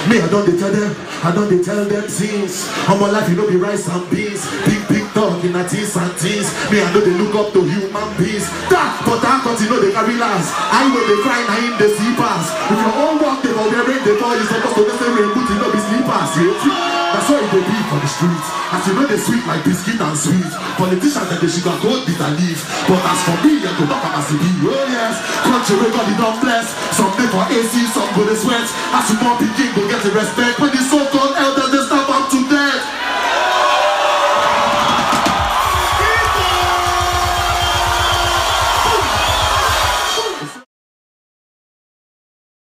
Me, I don't tell them, things. How my life, you know, be rice and beans. Big dog in a teens and teens. Me, I know they look up to human beings. That, but I got, you know, they carry last. I know they cry, I in the sleepers. If your own work, they will wear the ball, you're supposed to listen to put, you know, be sleepers. That's why they be for the streets. As you know, they sweet like biscuit and sweet. Politicians that they sugar coat bitter leaf. But as for me, I go back as a be. Oh yes, country we got it done blessed. Some pay for AC, some go to sweat. As you want begin, go get the respect. When the so-called elders,